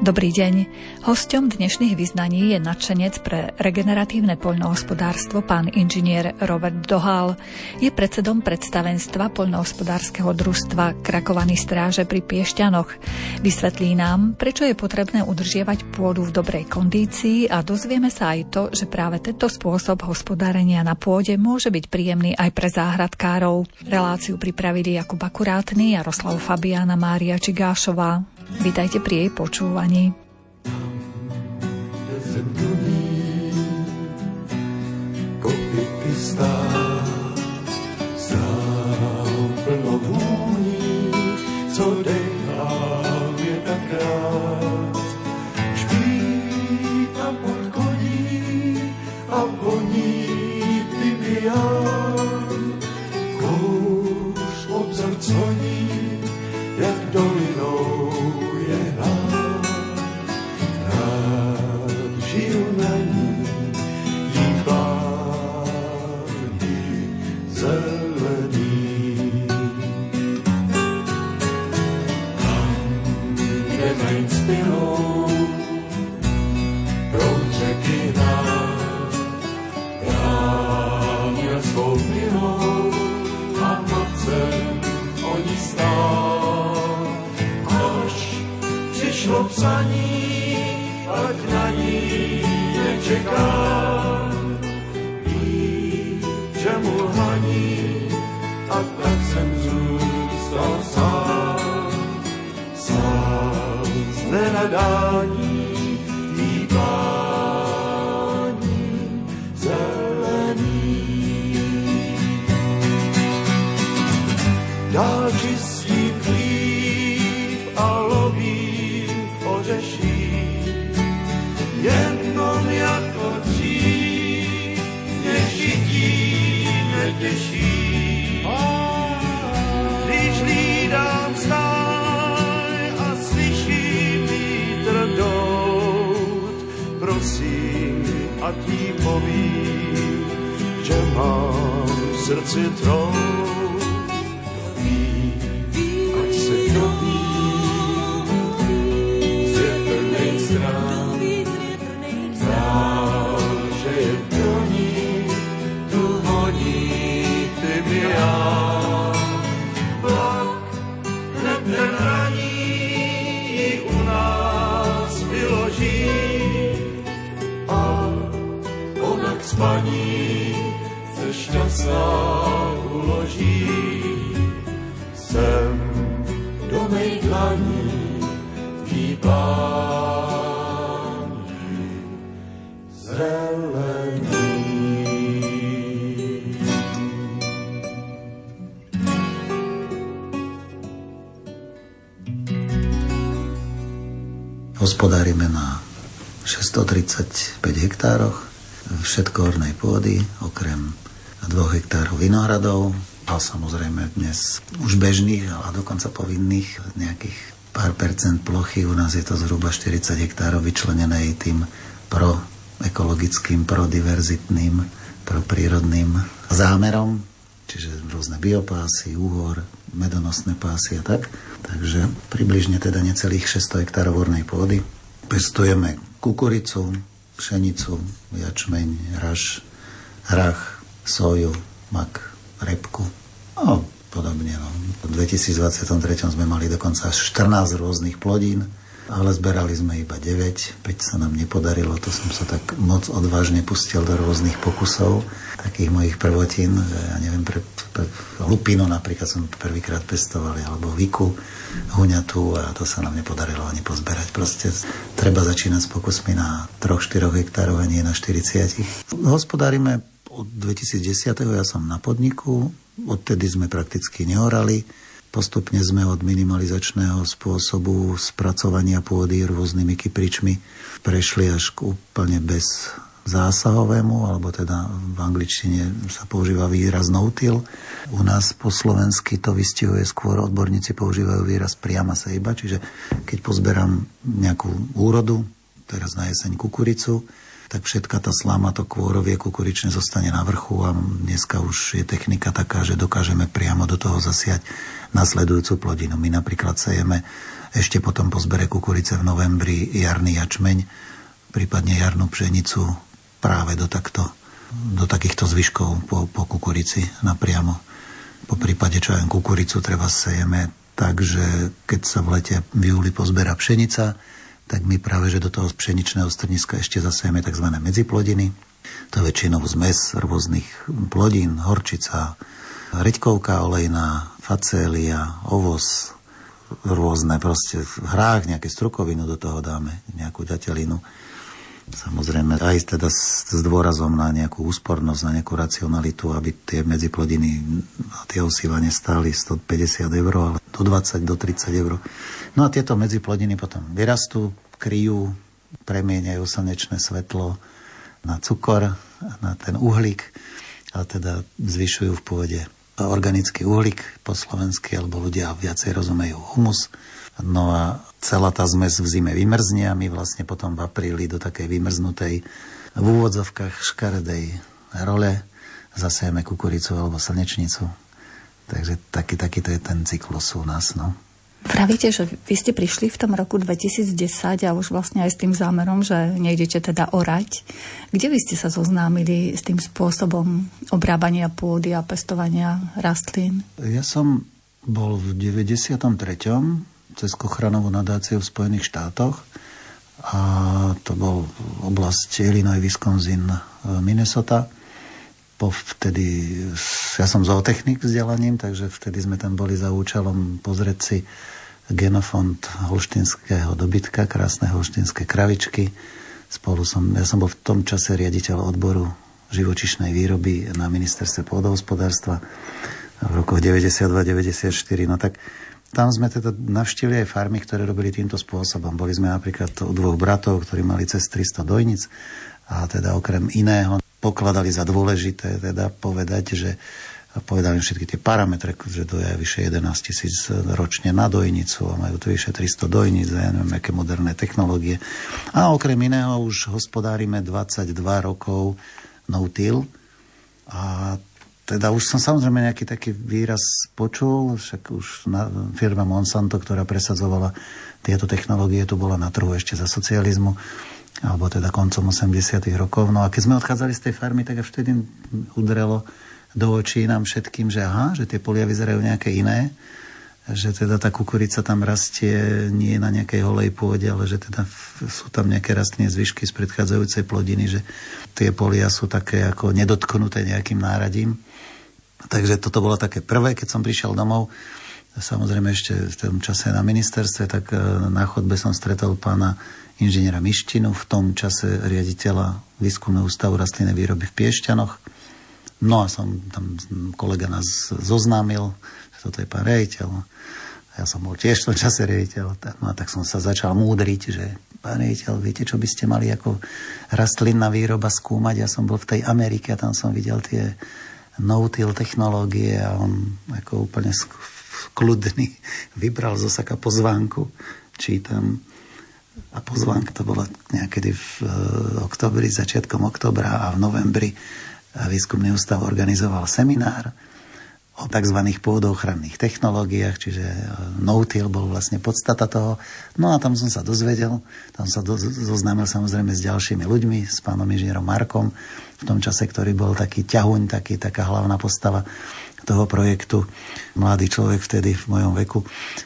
Dobrý deň. Hosťom dnešných vyznaní je nadšenec pre regeneratívne poľnohospodárstvo pán inžinier Robert Dohal. Je predsedom predstavenstva poľnohospodárskeho družstva Krakovaní stráže pri Piešťanoch. Vysvetlí nám, prečo je potrebné udržiavať pôdu v dobrej kondícii a dozvieme sa aj to, že práve tento spôsob hospodárenia na pôde môže byť príjemný aj pre záhradkárov. Reláciu pripravili Jakub Akurátny, Jaroslav Fabián a Mária Čigášová. Vítajte pri jej počúvaní. Hospodárime na 635 hektároch všetko ornej pôdy, okrem 2 hektárov vinohradov a samozrejme dnes už bežných a dokonca povinných nejakých pár percent plochy. U nás je to zhruba 40 hektárov vyčlenenej tým proekologickým, prodiverzitným, proprírodným zámerom, čiže rôzne biopásy, úhor, medonosné pásy a tak. Takže približne teda necelých 600 hektárov ornej pôdy. Pestujeme kukuricu, pšenicu, jačmeň, raž, hrach, soju, mak, repku a podobne. V 2023 sme mali dokonca 14 rôznych plodín, ale zberali sme iba 9, 5 sa nám nepodarilo, to som sa tak moc odvážne pustil do rôznych pokusov, takých mojich prvotín, že ja neviem, pre lupinu napríklad som prvýkrát pestovali, alebo viku, huňatú a to sa nám nepodarilo ani pozberať. Proste treba začínať s pokusmi na 3-4 hektároch a nie na 40. Hospodárime od 2010. Ja som na podniku, odtedy sme prakticky neorali. Postupne sme od minimalizačného spôsobu spracovania pôdy rôznymi kypričmi prešli až k úplne bez zásahovému, alebo teda v angličtine sa používa výraz no-till. U nás po slovensky to vystihuje skôr, odborníci používajú výraz priama sejba, čiže keď pozberám nejakú úrodu, teraz na jeseň kukuricu, tak všetka tá slama, to kôrovie kukurične zostane na vrchu a dneska už je technika taká, že dokážeme priamo do toho zasiať nasledujúcu plodinu. My napríklad sejeme Ešte potom po zbere kukurice v novembri jarný jačmeň, prípadne jarnú pšenicu práve do takýchto zvyškov po kukurici napriamo. Po prípade, čo aj kukuricu treba sejeme, takže keď sa v lete v júli pozberá pšenica, tak my práve, že do toho pšeničného strniska ešte zasejeme tzv. Medziplodiny. To je väčšinou zmes rôznych plodín, horčica, reďkovka olejná, facélia, ovoz, rôzne proste hrách, nejaké strukovinu do toho dáme, nejakú ďatelinu. Samozrejme aj teda s dôrazom na nejakú úspornosť, na nejakú racionalitu, aby tie medziplodiny a tie osývanie stáli 150 €, ale do 20, do 30 €. No a tieto medziplodiny potom vyrastú, kryjú, premieňajú slnečné svetlo na cukor, na ten uhlík, a teda zvyšujú v pôde organický uhlík po slovensky, alebo ľudia viacej rozumejú humus. No a celá tá zmes v zime vymrzne a my vlastne potom v apríli do takej vymrznutej v úvodzovkách škaredej role zasejeme kukuricu alebo slnečnicu. Takže takýto je ten cyklus u nás. No. Pravíte, že vy ste prišli v tom roku 2010 a už vlastne aj s tým zámerom, že nejdete teda orať. Kde vy ste sa zoznámili s tým spôsobom obrábania pôdy a pestovania rastlín? Ja som bol v 93. cez Kochranovú nadáciu v Spojených štátoch a to bol oblasť Illinois, Wisconsin, Minnesota. Vtedy, ja som zootechnik vzdelaním, takže vtedy sme tam boli za účelom pozrieť si genofond holštinského dobytka, krásne holštinské kravičky. Ja som bol v tom čase riaditeľ odboru živočíšnej výroby na ministerstve pôdohospodárstva v rokoch 92-94. No tak tam sme teda navštívili aj farmy, ktoré robili týmto spôsobom. Boli sme napríklad u 2 bratov, ktorí mali cez 300 dojnic a teda okrem iného pokladali za dôležité teda povedať, že povedali všetky tie parametre, že to je vyše 11 000 ročne na dojnicu a majú tu vyše 300 dojnic a ja neviem, aké moderné technológie. A okrem iného už hospodárime 22 rokov no-till a teda už som samozrejme nejaký taký výraz počul, však už firma Monsanto, ktorá presadzovala tieto technológie, tu bola na trhu ešte za socializmu, alebo teda koncom 80 rokov. No a keď sme odchádzali z tej farmy, tak až vtedy udrelo do očí nám všetkým, že tie polia vyzerajú nejaké iné, že teda tá kukurica tam rastie nie na nejakej holej pôde, ale že teda sú tam nejaké rastlinné zvyšky z predchádzajúcej plodiny, že tie polia sú také ako nedotknuté nejakým náradím. Takže toto bolo také prvé, keď som prišiel domov. Samozrejme ešte v tom čase na ministerstve, tak na chodbe som stretol pána inžiniera Mištinu, v tom čase riaditeľa výskumného ústavu rastlinnej výroby v Piešťanoch. No a tam kolega nás zoznámil, že toto je pán riaditeľ. Ja som bol tiež v tom čase riaditeľ. No a tak som sa začal múdriť, že pán riaditeľ, viete, čo by ste mali ako rastlinná výroba skúmať? Ja som bol v tej Amerike a tam som videl tie no-till technológie a on ako úplne kľudný vybral zo saka pozvánku, čítam. A pozvánka to bola niekedy v oktobri, začiatkom októbra a v novembri výskumný ústav organizoval seminár o tzv. Pôdochranných technológiách, čiže no-till bol vlastne podstata toho. No a tam som sa dozvedel, tam sa zoznámil samozrejme s ďalšími ľuďmi, s pánom inžinierom Markom, v tom čase, ktorý bol taký ťahuň, taká hlavná postava toho projektu. Mladý človek vtedy v mojom veku.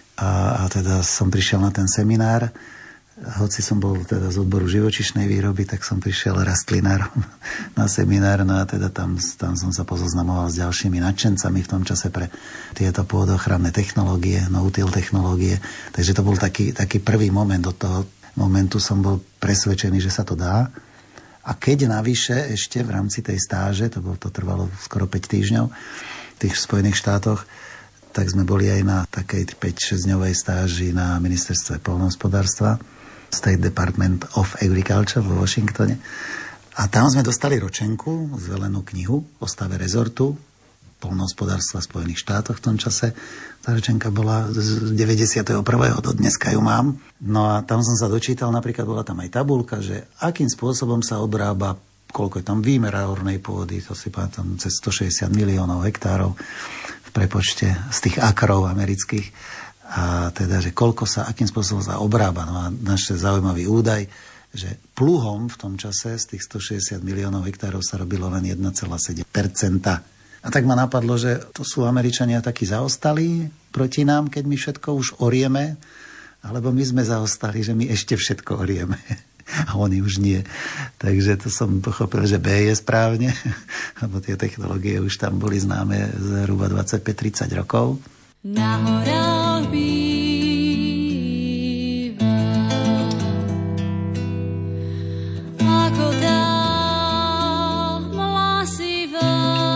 A teda som prišiel na ten seminár. Hoci som bol teda z odboru živočíšnej výroby, tak som prišiel rastlinárom na seminár, no a teda tam som sa pozoznamoval s ďalšími nadšencami v tom čase pre tieto pôdochranné technológie, no-till technológie. Takže to bol taký prvý moment. Od toho momentu som bol presvedčený, že sa to dá. A keď navyše ešte v rámci tej stáže, to trvalo skoro 5 týždňov v tých Spojených štátoch, tak sme boli aj na takej 5-6 dňovej stáži na ministerstve poľnohospodárstva, State Department of Agriculture vo Washingtone. A tam sme dostali ročenku, zelenú knihu o stave rezortu poľnohospodárstva v Spojených štátoch v tom čase. Tá ročenka bola z 91. do dneska ju mám. No a tam som sa dočítal, napríklad bola tam aj tabuľka, že akým spôsobom sa obrába, koľko je tam výmera ornej pôdy, to si pamätám, cez 160 miliónov hektárov v prepočte z tých akrov amerických. A teda, že akým spôsobom sa obrába. No a náš zaujímavý údaj, že pluhom v tom čase z tých 160 miliónov hektárov sa robilo len 1,7%. A tak ma napadlo, že to sú Američania takí zaostali proti nám, keď my všetko už orieme, alebo my sme zaostali, že my ešte všetko orieme. A oni už nie. Takže to som pochopil, že B je správne, lebo tie technológie už tam boli známe zhruba 25-30 rokov. Na horách býva, ako tá mlasivá,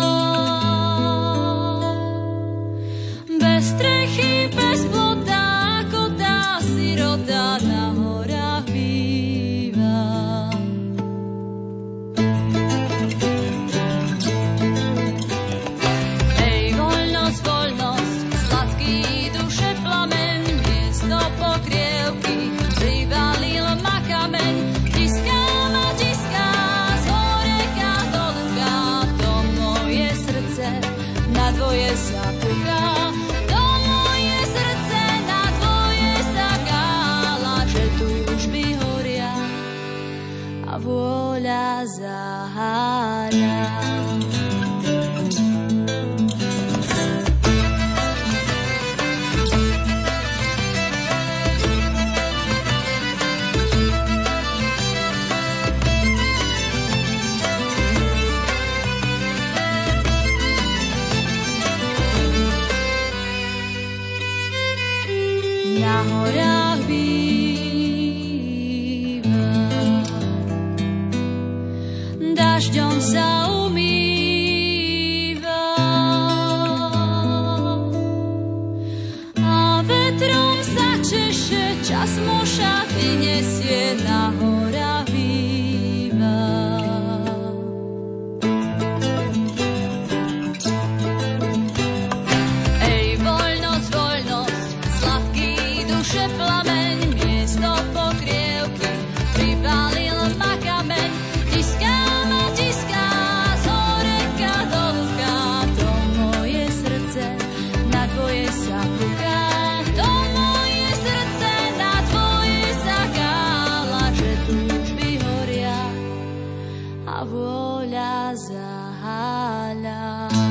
bez strechy, bez plota, ako tá sirota na horách býva. Ej, voľnosť, voľnosť, sladký duše plamen, miesto pokrievky, privalil ma kameň, tiská z horeka do luka, to moje srdce na dvoje sa puká, to moje srdce na dvoje sa kála, že túžby horia a vôľa zaháľa. Na horách býva, dažďom sa umýva a vetrom sa češe, čas mu šaty nesie. Na horách býva. Ej, voľnosť, voľnosť, sladký duše plameň, miesto pokrievky, privalil ma kameň, tiská z horeka do luka, to moje srdce na tvoje sa puká, to moje srdce na tvoje sa kála, že túžby horia a vôľa zaháľa.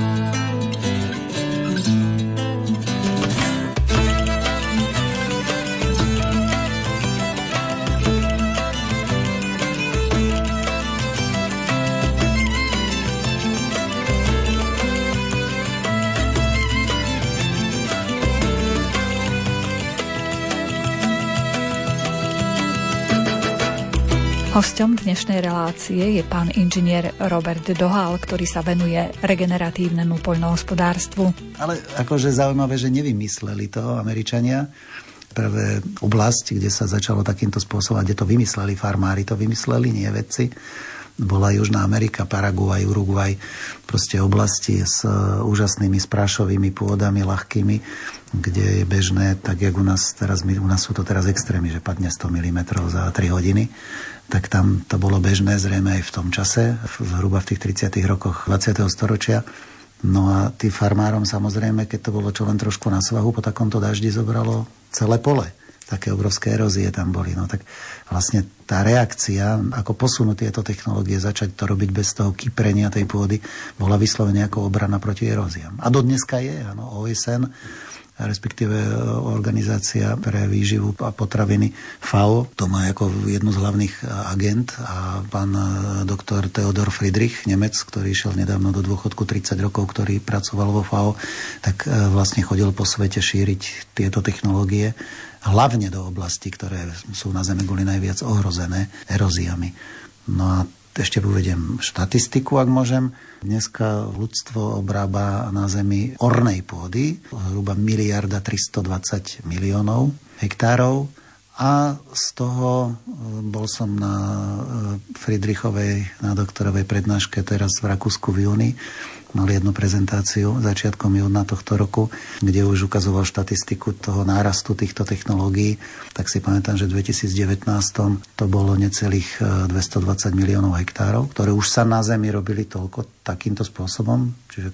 Hosťom dnešnej relácie je pán inžinier Robert Dohal, ktorý sa venuje regeneratívnemu poľnohospodárstvu. Ale akože zaujímavé, že nevymysleli to Američania. Prvé oblasti, kde sa začalo takýmto spôsobom, kde to vymysleli farmári, to vymysleli, nie vedci. Bola Južná Amerika, Paraguaj, Uruguay, proste oblasti s úžasnými sprášovými pôdami, ľahkými, kde je bežné, tak jak u nás sú to teraz extrémy, že padne 100 mm za 3 hodiny. Tak tam to bolo bežné zrejme aj v tom čase, zhruba v tých 30. rokoch 20. storočia. No a tým farmárom samozrejme, keď to bolo čo len trošku na svahu, po takomto daždi zobralo celé pole. Také obrovské erózie tam boli. No tak vlastne tá reakcia, ako posunúť tieto technológie, začať to robiť bez toho kyprenia tej pôdy, bola vyslovene ako obrana proti eróziám. A dodneska je, áno, OSN, respektíve Organizácia pre výživu a potraviny FAO. To má ako jednu z hlavných agent a pán doktor Theodor Friedrich, Nemec, ktorý išiel nedávno do dôchodku 30 rokov, ktorý pracoval vo FAO, tak vlastne chodil po svete šíriť tieto technológie, hlavne do oblastí, ktoré sú na Zemeguli najviac ohrozené eróziami. No a ešte uvediem štatistiku, ak môžem. Dneska ľudstvo obrába na Zemi ornej pôdy zhruba 1 320 000 000 hektárov a z toho bol som na Friedrichovej, na doktorovej prednáške teraz v Rakúsku v júni. Mali jednu prezentáciu začiatkom júna tohto roku, kde už ukazoval štatistiku toho nárastu týchto technológií. Tak si pamätám, že v 2019 to bolo necelých 220 000 000 hektárov, ktoré už sa na Zemi robili takýmto spôsobom. Čiže keď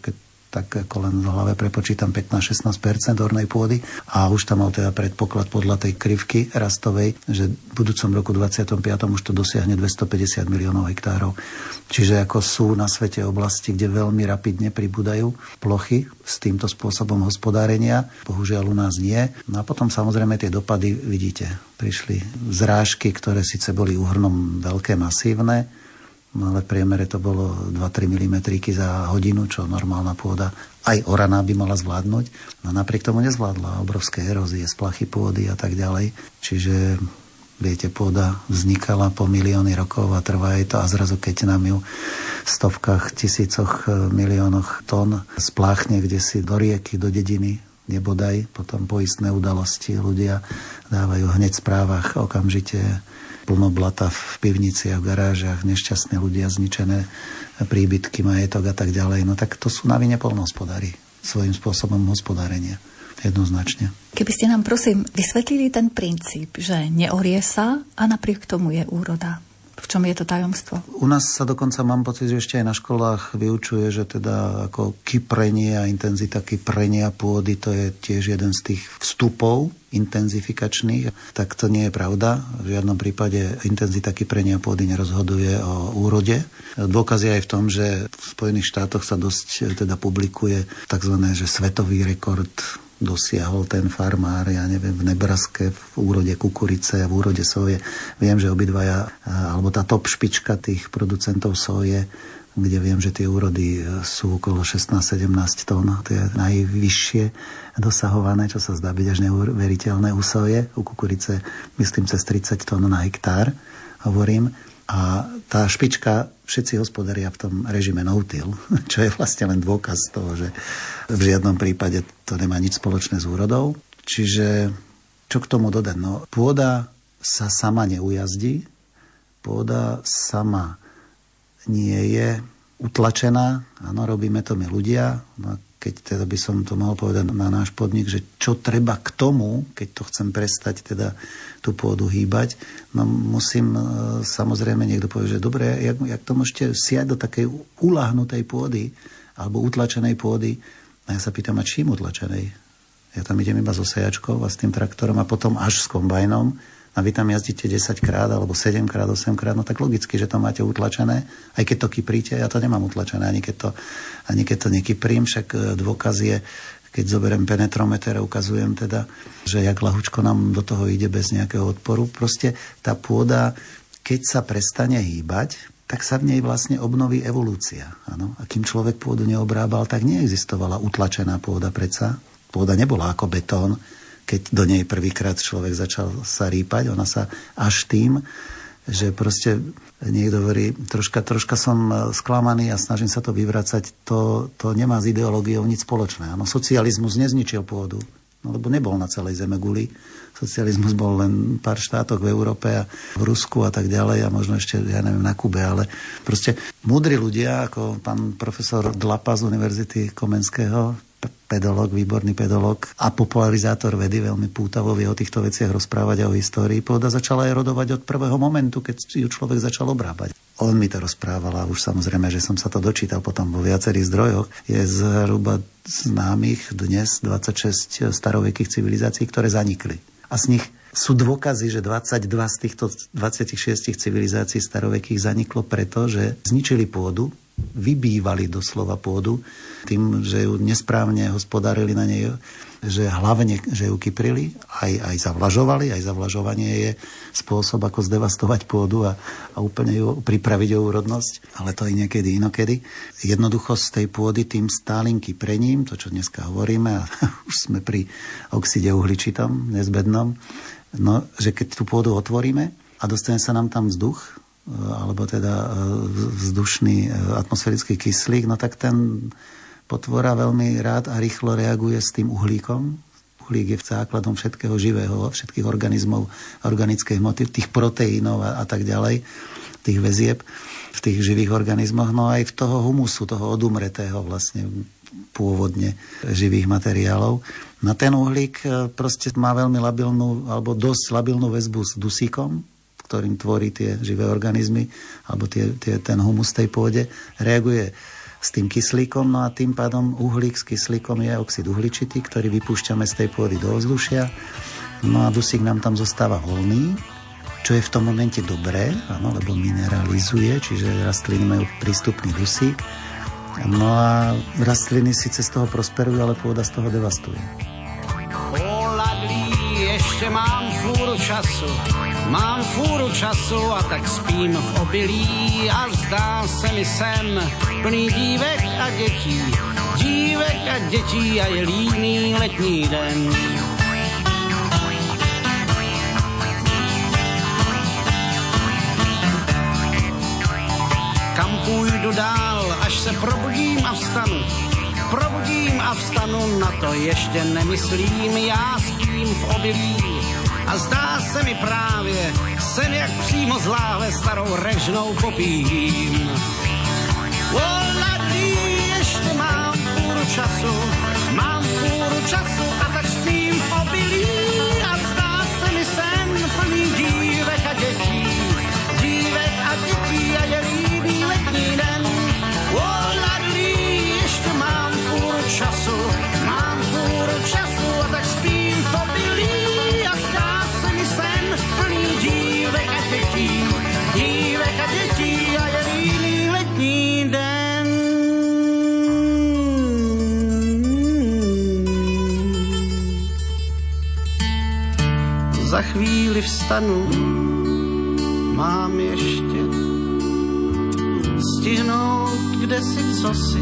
tak ako len v hlave prepočítam 15-16% ornej pôdy a už tam mal teda predpoklad podľa tej krivky rastovej, že v budúcom roku 25. už to dosiahne 250 miliónov hektárov. Čiže ako sú na svete oblasti, kde veľmi rapidne pribúdajú plochy s týmto spôsobom hospodárenia, bohužiaľ u nás nie. No a potom samozrejme tie dopady vidíte. Prišli zrážky, ktoré síce boli úhrnom veľké, masívne, no ale v priemere to bolo 2-3 mm za hodinu, čo normálna pôda aj oraná by mala zvládnuť. No napriek tomu nezvládla obrovské erózie, splachy pôdy a tak ďalej. Čiže viete, pôda vznikala po milióny rokov a trvá jej to a zrazu keď nám ju v stovkách, tisícoch, miliónoch tón spláchne kdesi do rieky, do dediny, nebodaj, potom poistné udalosti ľudia dávajú hneď v správach okamžite plno blata v pivniciach, v garážach, nešťastné ľudia, zničené príbytky, majetok a tak ďalej. No tak to sú na vine poľnohospodári svojím spôsobom hospodárenia. Jednoznačne. Keby ste nám prosím vysvetlili ten princíp, že neorie sa a napriek tomu je úroda. V čom je to tajomstvo? U nás sa dokonca mám pocit, že ešte aj na školách vyučuje, že teda ako kyprenie a intenzita kyprenia pôdy, to je tiež jeden z tých vstupov intenzifikačných. Tak to nie je pravda. V žiadnom prípade intenzita kyprenia pôdy nerozhoduje o úrode. Dôkaz je aj v tom, že v Spojených štátoch sa dosť teda publikuje takzvané, že svetový rekord dosiahol ten farmár, ja neviem, v Nebraske, v úrode kukurice a v úrode soje. Viem, že obidvaja, alebo tá top špička tých producentov soje, kde viem, že tie úrody sú okolo 16-17 tón, to je najvyššie dosahované, čo sa zdá byť až neuveriteľné u soje, u kukurice myslím cez 30 tón na hektár, hovorím. A tá špička, všetci hospodária v tom režime no-till, čo je vlastne len dôkaz toho, že v žiadnom prípade to nemá nič spoločné s úrodou. Čiže čo k tomu dodať? No, pôda sa sama neujazdí, pôda sama nie je utlačená, áno, robíme to my ľudia, no, keď teda by som to mohol povedať na náš podnik, že čo treba k tomu, keď to chcem prestať teda tú pôdu hýbať, no musím samozrejme niekto povedať, že dobre, jak to môžete siať do takej uľahnutej pôdy alebo utlačenej pôdy. A ja sa pýtam, a čím utlačenej? Ja tam idem iba so sejačkou a s tým traktorom a potom až s kombajnom a vy tam jazdíte 10 krát alebo 7 krát, 8 krát, no tak logicky, že to máte utlačené, aj keď to kypríte, ja to nemám utlačené, ani keď to nekyprím, však dôkaz je, keď zoberiem penetrometer a ukazujem teda, že jak ľahučko nám do toho ide bez nejakého odporu. Proste tá pôda, keď sa prestane hýbať, tak sa v nej vlastne obnoví evolúcia. Áno? A kým človek pôdu neobrábal, tak neexistovala utlačená pôda predsa. Pôda nebola ako betón, keď do nej prvýkrát človek začal sa rýpať. Ona sa až tým, že proste niekto hovorí, troška som sklamaný a snažím sa to vyvracať, to nemá s ideológiou nič spoločné. Áno, socializmus nezničil pôdu, no, lebo nebol na celej zeme guli. Socializmus bol len pár štátok v Európe a v Rusku a tak ďalej a možno ešte, ja neviem, na Kube, ale proste múdri ľudia, ako pán profesor Dlapa z Univerzity Komenského, pedológ, výborný pedológ a popularizátor vedy, veľmi pútavo vie o týchto veciach rozprávať a o histórii. Pôda začala erodovať od prvého momentu, keď ju človek začal obrábať. On mi to rozprával a už samozrejme, že som sa to dočítal potom vo viacerých zdrojoch. Je zhruba známych dnes 26 starovekých civilizácií, ktoré zanikli. A z nich sú dôkazy, že 22 z týchto 26 civilizácií starovekých zaniklo preto, že zničili pôdu, vybývali doslova pôdu tým, že ju nesprávne hospodárili na nej, že hlavne, že ju kyprili, aj zavlažovali, aj zavlažovanie je spôsob, ako zdevastovať pôdu a úplne ju pripraviť o úrodnosť, ale to aj niekedy inokedy. Jednoducho z tej pôdy tým stálym kyprením, to čo dneska hovoríme, a už sme pri oxide uhličitom, nezbednom, no, že keď tú pôdu otvoríme a dostane sa nám tam vzduch, alebo teda vzdušný atmosférický kyslík, no tak ten potvora veľmi rád a rýchlo reaguje s tým uhlíkom. Uhlík je základom všetkého živého, všetkých organizmov, organickej hmoty, tých proteínov a tak ďalej, tých väzieb v tých živých organizmoch, no aj v toho humusu, toho odumretého vlastne pôvodne živých materiálov. Na ten uhlík proste má veľmi labilnú, alebo dosť labilnú väzbu s dusíkom, ktorým tvorí tie živé organizmy, alebo ten humus tej pôde, reaguje s s tým kyslíkom, no a tým pádom uhlík s kyslíkom je oxid uhličitý, ktorý vypúšťame z tej pôdy do ovzdušia. No a dusík nám tam zostáva voľný, čo je v tom momente dobré, áno, lebo mineralizuje, čiže rastliny majú prístupný dusík. No a rastliny síce z toho prosperujú, ale pôda z toho devastuje. Ještě mám fůru času a tak spím v obilí a zdá se mi sen plný dívek a dětí a je líný letní den. Kam půjdu dál, až se probudím a vstanu, na to ještě nemyslím, já spím v obilí a zdá se mi právě sen, jak přímo z láhve starou režnou popím. Voladí, ještě mám půl času a tak spím v obilí a zdá se mi sen plný dívek a dětí a je líbý letní den. Voladí, ještě mám půl času a tak spím v obilí a zdá se mi sen plný dívek a dětí a je líbý letní den. Za chvíli vstanu, mám ještě stihnout kdesi cosi.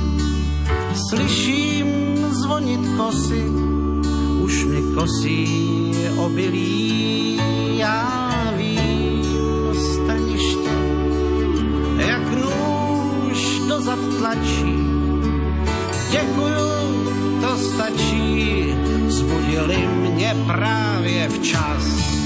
Slyším zvonit kosy, už mi kosí obilí. Já vím strniště, jak nůž dozad tlačí. Děkuju, to stačí, zbudili mě právě včas.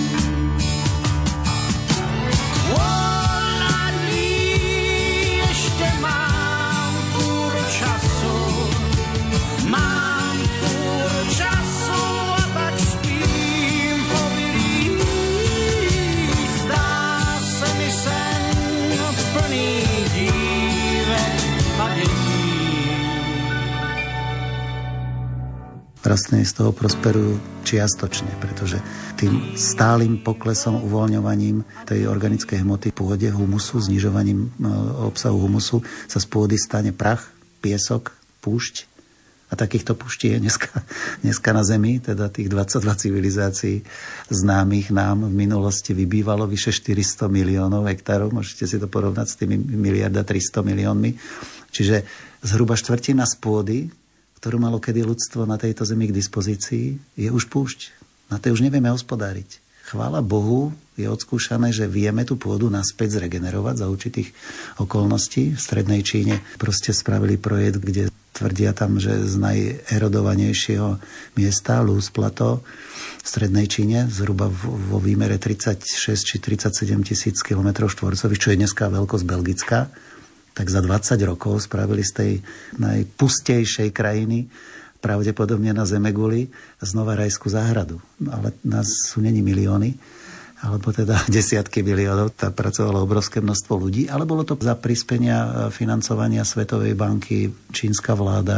Rastliny z toho prosperujú čiastočne, pretože tým stálym poklesom, uvoľňovaním tej organickej hmoty v pôde, humusu, znižovaním obsahu humusu sa z pôdy stane prach, piesok, púšť. A takýchto púští je dneska na Zemi, teda tých 22 civilizácií známych nám v minulosti vybývalo vyše 400 miliónov hektárov. Môžete si to porovnať s tými 1 300 miliónmi. Čiže zhruba štvrtina z pôdy, ktorú malo kedy ľudstvo na tejto zemi k dispozícii, je už púšť. Na tej už nevieme hospodáriť. Chvála Bohu, je odskúšané, že vieme tú pôdu naspäť zregenerovať za určitých okolností. V strednej Číne proste spravili projekt, kde tvrdia tam, že z najerodovanejšieho miesta, Luz Plateau, v strednej Číne, zhruba vo výmere 36 či 37 tisíc km štvorcových, čo je dneska veľkosť Belgická, tak za 20 rokov spravili z tej najpustejšej krajiny, pravdepodobne na Zemeguli, znova rajskú záhradu. Ale nás sú není milióny, alebo teda desiatky miliónov. Tam pracovalo obrovské množstvo ľudí, ale bolo to za prispenia financovania Svetovej banky, čínska vláda,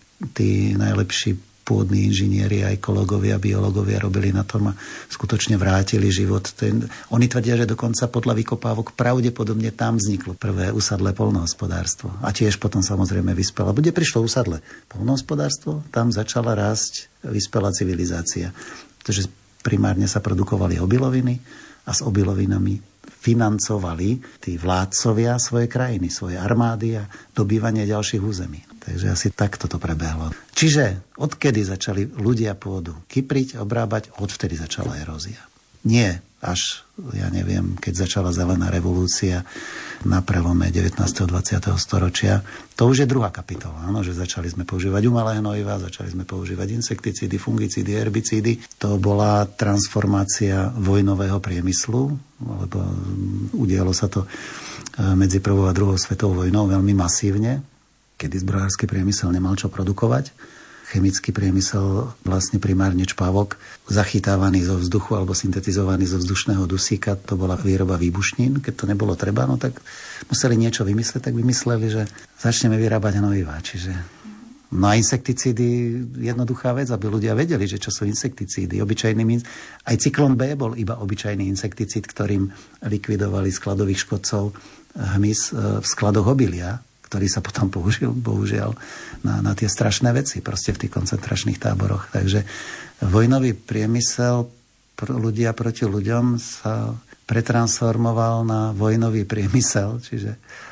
tí najlepší pôdni inžinieri, ekológovia, biológovia robili na tom a skutočne vrátili život. Oni tvrdia, že dokonca podľa vykopávok pravdepodobne tam vzniklo prvé usadlé poľnohospodárstvo. A tiež potom samozrejme vyspelo. Bude prišlo usadlé poľnohospodárstvo, tam začala rásť vyspelá civilizácia. Pretože primárne sa produkovali obiloviny a s obilovinami financovali tí vládcovia svoje krajiny, svoje armády a dobývanie ďalších území. Takže asi takto to prebehlo. Čiže odkedy začali ľudia pôdu kypriť, obrábať, odvtedy začala erózia. Nie až, ja neviem, keď začala zelená revolúcia na prelome 19. a 20. storočia. To už je druhá kapitola, áno, že začali sme používať umelé hnojivá, začali sme používať insekticídy, fungicídy, herbicídy. To bola transformácia vojnového priemyslu, lebo udialo sa to medzi prvou a druhou svetovou vojnou veľmi masívne, kedy zbrojársky priemysel nemal čo produkovať. chemický priemysel, vlastne primárne čpavok, zachytávaný zo vzduchu alebo syntetizovaný zo vzdušného dusíka, to bola výroba výbušnín. Keď to nebolo treba, no tak museli niečo vymyslieť, tak vymysleli, že začneme vyrábať hnojivá. No a insekticídy, jednoduchá vec, aby ľudia vedeli, že čo sú insekticídy. Aj cyklón B bol iba obyčajný insekticíd, ktorým likvidovali skladových škodcov hmyz v skladoch obilia, ktorý sa potom použil, bohužiaľ, na tie strašné veci, proste v tých koncentračných táboroch. Takže vojnový priemysel ľudia proti ľuďom sa pretransformoval na vojnový priemysel, čiže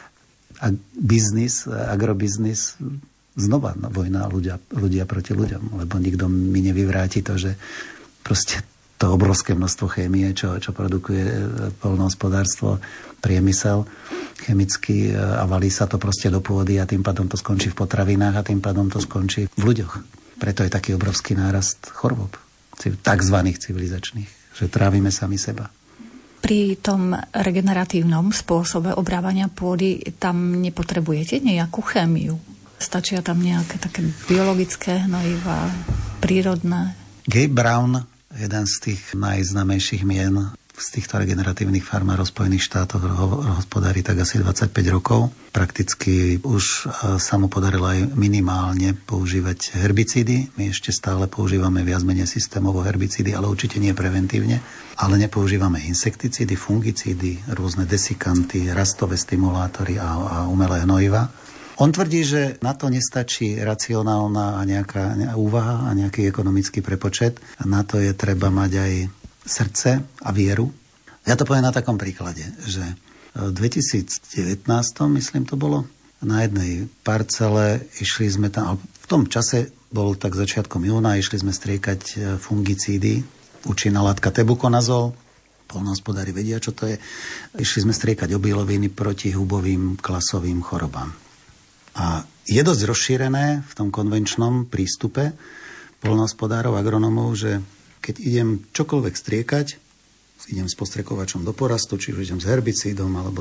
agrobiznis, znova vojna ľudia proti ľuďom, lebo nikto mi nevyvráti to, že proste to obrovské množstvo chémie, čo produkuje poľnohospodárstvo, priemysel chemický a valí sa to proste do pôdy a tým pádom to skončí v potravinách a tým pádom to skončí v ľuďoch. Preto je taký obrovský nárast chorôb, takzvaných civilizačných, že trávime sami seba. Pri tom regeneratívnom spôsobe obrávania pôdy tam nepotrebujete nejakú chémiu? Stačia tam nejaké také biologické hnojivá, prírodné? Gabe Brown, jeden z tých najznámejších mien z týchto regeneratívnych farmárov v Spojených štátoch, hospodári tak asi 25 rokov. Prakticky už sa mu podarilo aj minimálne používať herbicídy. My ešte stále používame viac menej systémovo herbicídy, ale určite nie preventívne. Ale nepoužívame insekticídy, fungicídy, rôzne desikanty, rastové stimulátory a umelé hnojiva. On tvrdí, že na to nestačí racionálna a nejaká úvaha a nejaký ekonomický prepočet. Na to je treba mať aj srdce a vieru. Ja to poviem na takom príklade, že v 2019, myslím to bolo, na jednej parcele išli sme tam, v tom čase bol tak začiatkom júna, išli sme striekať fungicídy, účinná látka tebukonazol, poľnohospodári vedia, čo to je. Išli sme striekať obiloviny proti hubovým klasovým chorobám. A je dosť rozšírené v tom konvenčnom prístupe poľnohospodárov, agronomov, že keď idem čokoľvek striekať, idem s postrekovačom do porastu, či už idem s herbicídom, alebo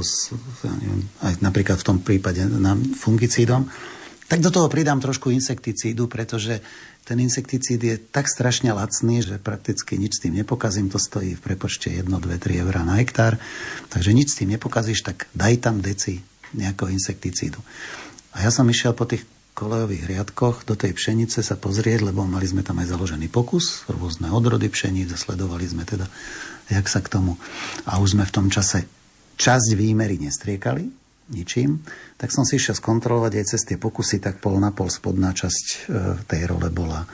aj napríklad v tom prípade fungicídom, tak do toho pridám trošku insekticídu, pretože ten insekticíd je tak strašne lacný, že prakticky nič s tým nepokazím. To stojí v prepočte 1, 2, 3 eurá na hektár. Takže nič s tým nepokazíš, tak daj tam deci nejakého insekticídu. A ja som išiel po tých kolejových riadkoch do tej pšenice sa pozrieť, lebo mali sme tam aj založený pokus, rôzne odrody pšeníc a sledovali sme teda, jak sa k tomu. A už sme v tom čase časť výmery nestriekali ničím, tak som si išiel skontrolovať aj cez tie pokusy, tak pol na pol spodná časť tej role bola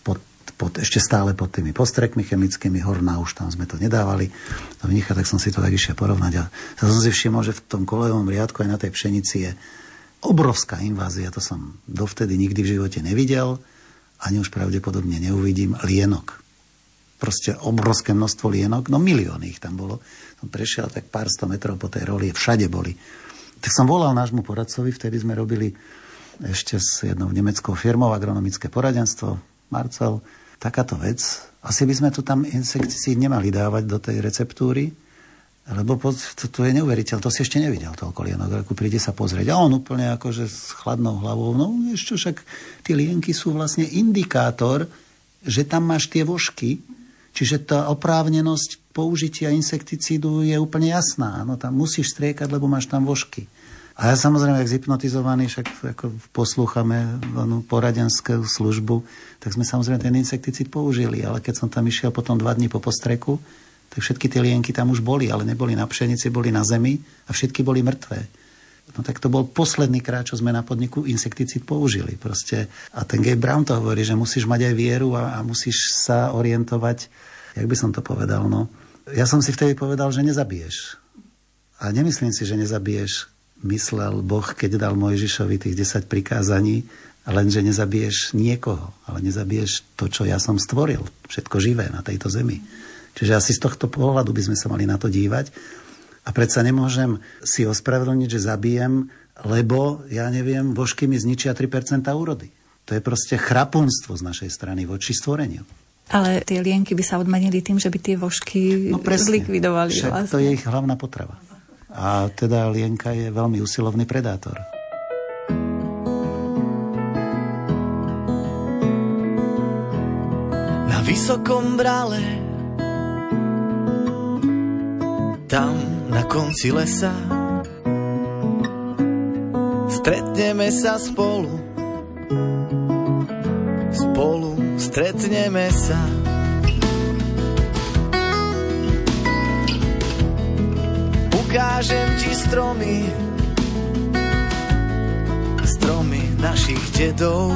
ešte stále pod tými postrekmi chemickými, horná už tam sme to nedávali do vnicha, tak som si to tak išiel porovnať. A som si všimol, že v tom kolejovom riadku aj na tej pšenici je obrovská invázia, to som dovtedy nikdy v živote nevidel, ani už pravdepodobne neuvidím, lienok. Proste obrovské množstvo lienok, no milióny ich tam bolo. Som prešiel tak pár 100 metrov po tej roli, všade boli. Tak som volal nášmu poradcovi, vtedy sme robili ešte s jednou nemeckou firmou agronomické poradenstvo, Marcel, takáto vec. Asi by sme tu tam insekticíd nemali dávať do tej receptúry, lebo to je neuveriteľné, to si ešte nevidel toľko lienok, ako príde sa pozrieť. A on úplne akože s chladnou hlavou, no ešte však tie lienky sú vlastne indikátor, že tam máš tie vožky, čiže tá oprávnenosť použitia insekticídu je úplne jasná. No tam musíš striekať, lebo máš tam vožky. A ja samozrejme, jak zhypnotizovaný, však ako poslúchame poradenskú službu, tak sme samozrejme ten insekticíd použili, ale keď som tam išiel potom 2 dní po postreku, tak všetky tie lienky tam už boli, ale neboli na pšenici, boli na zemi a všetky boli mŕtvé. No tak to bol posledný krát, čo sme na podniku insekticíd použili. Proste. A ten Gabe Brown to hovorí, že musíš mať aj vieru a musíš sa orientovať, jak by som to povedal, no. Ja som si vtedy povedal, že nezabiješ. A nemyslím si, že nezabiješ, myslel Boh, keď dal Mojžišovi tých 10 prikázaní, lenže nezabiješ niekoho, ale nezabiješ to, čo ja som stvoril. Všetko živé na tejto zemi. Čiže asi z tohto pohľadu by sme sa mali na to dívať. A predsa nemôžem si ospravedlniť, že zabijem, lebo, ja neviem, vožky mi zničia 3% úrody. To je proste chrapunstvo z našej strany voči stvoreniu. Ale tie lienky by sa odmenili tým, že by tie vožky zlikvidovali. Vlastne. To je ich hlavná potrava. A teda lienka je veľmi usilovný predátor. vysokom brale, tam na konci lesa, stretneme sa spolu stretneme sa. Ukážem ti stromy našich dedov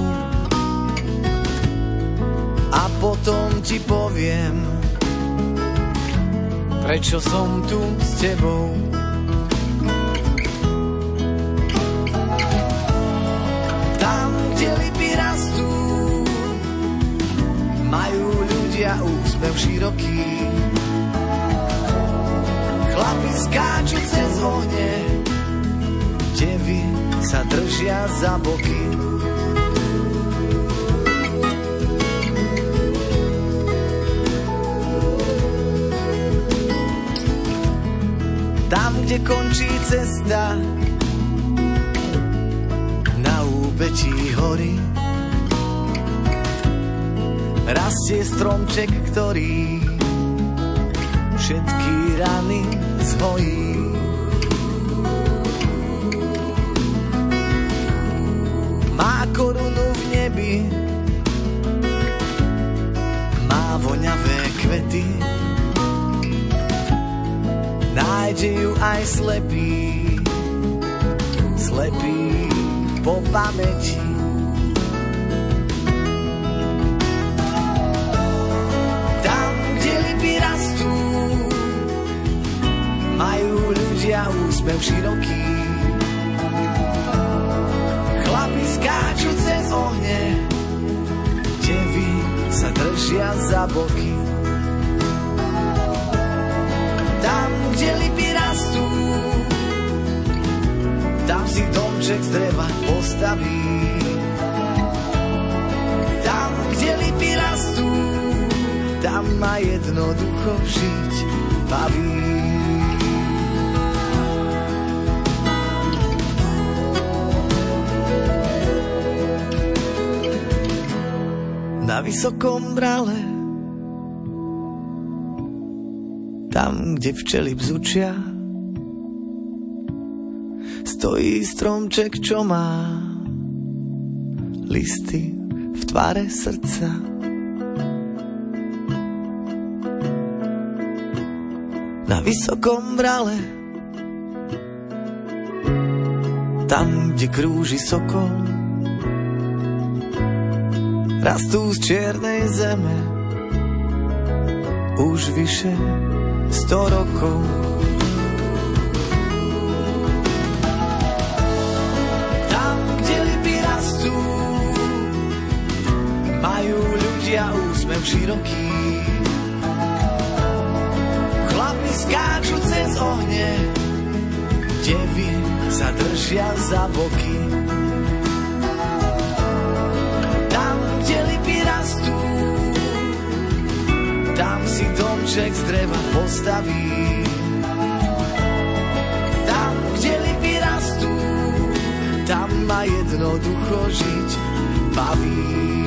a potom ti poviem, prečo som tu s tebou. Tam, kde lipy rastú, majú ľudia úsmev široký. Chlapi skáču cez ohne, devy sa držia za boky. Tam, kde končí cesta, na úpetí hory, rastie stromček, ktorý všetky rany zhojí. Má korunu v nebi, má voňavé kvety, nájde ju aj slepý po pamäti. Tam, kde lipy rastú, majú ľudia úsmev široký. Chlapi skáču cez ohne, devy sa držia za boky. Tam, kde lipy rastú, tam si domček z dreva postaví. Tam, kde lipy rastú, tam ma jednoducho žiť baví. Na vysokom brale, tam, kde včely bzučia, stojí stromček, čo má listy v tvare srdca. Na vysokom brale, tam, kde krúži sokol, rastú z čiernej zeme už vyše 100 rokov. Tam, kde lipy rastú, majú ľudia úsmev široký. Chlapi skáču cez ohne, devy sa držia za boky. Tam, kde lipy rastú, tam si domček z dreva postaví. Tam, kde lipy rastú, tam ma jednoducho žiť baví.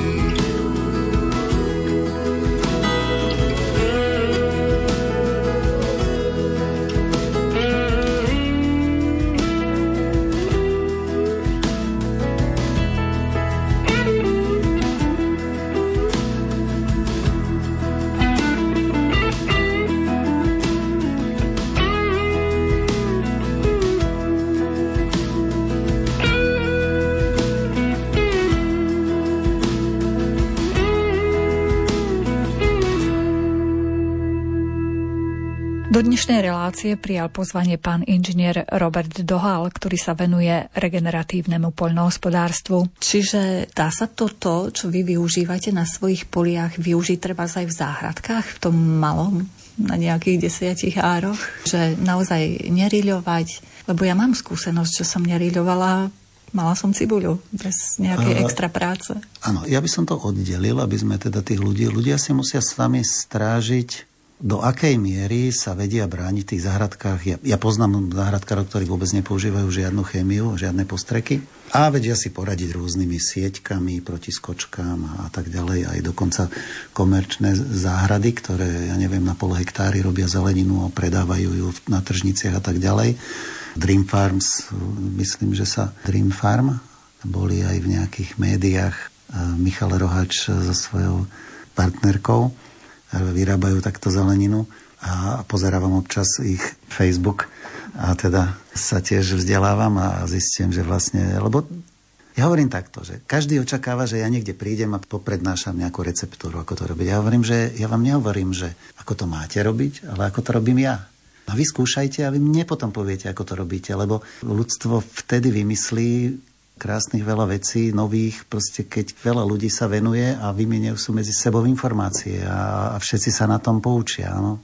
Do dnešnej relácie prijal pozvanie pán inžinier Robert Dohal, ktorý sa venuje regeneratívnemu poľnohospodárstvu. Čiže dá sa toto, čo vy využívate na svojich poliach, využiť treba aj v záhradkách, v tom malom, na nejakých 10 ároch, že naozaj neriľovať, lebo ja mám skúsenosť, že som neriľovala, mala som cibuľu bez nejakej extra práce. Áno, ja by som to oddelil, aby sme teda tých ľudia si musia sami strážiť, do akej miery sa vedia brániť v tých záhradkách. Ja poznám záhradkárov, ktorí vôbec nepoužívajú žiadnu chémiu, žiadne postreky. A vedia si poradiť rôznymi sieťkami proti skočkám a tak ďalej. Aj dokonca komerčné záhrady, ktoré, ja neviem, na pol hektári robia zeleninu a predávajú ju na tržniciach a tak ďalej. Dream Farms, myslím, že sa Dream Farm, boli aj v nejakých médiách. Michal Rohač so svojou partnerkou vyrábajú takto zeleninu a pozerávam občas ich Facebook a teda sa tiež vzdelávam a zistím, že vlastne, lebo ja hovorím takto, že každý očakáva, že ja niekde prídem a poprednášam nejakú receptúru, ako to robiť. Ja hovorím, že ja vám nehovorím, že ako to máte robiť, ale ako to robím ja. A vy skúšajte a vy mne potom poviete, ako to robíte, lebo ľudstvo vtedy vymyslí krásnych veľa vecí, nových, proste keď veľa ľudí sa venuje a vymieňajú sú medzi sebou informácie a všetci sa na tom poučia, áno.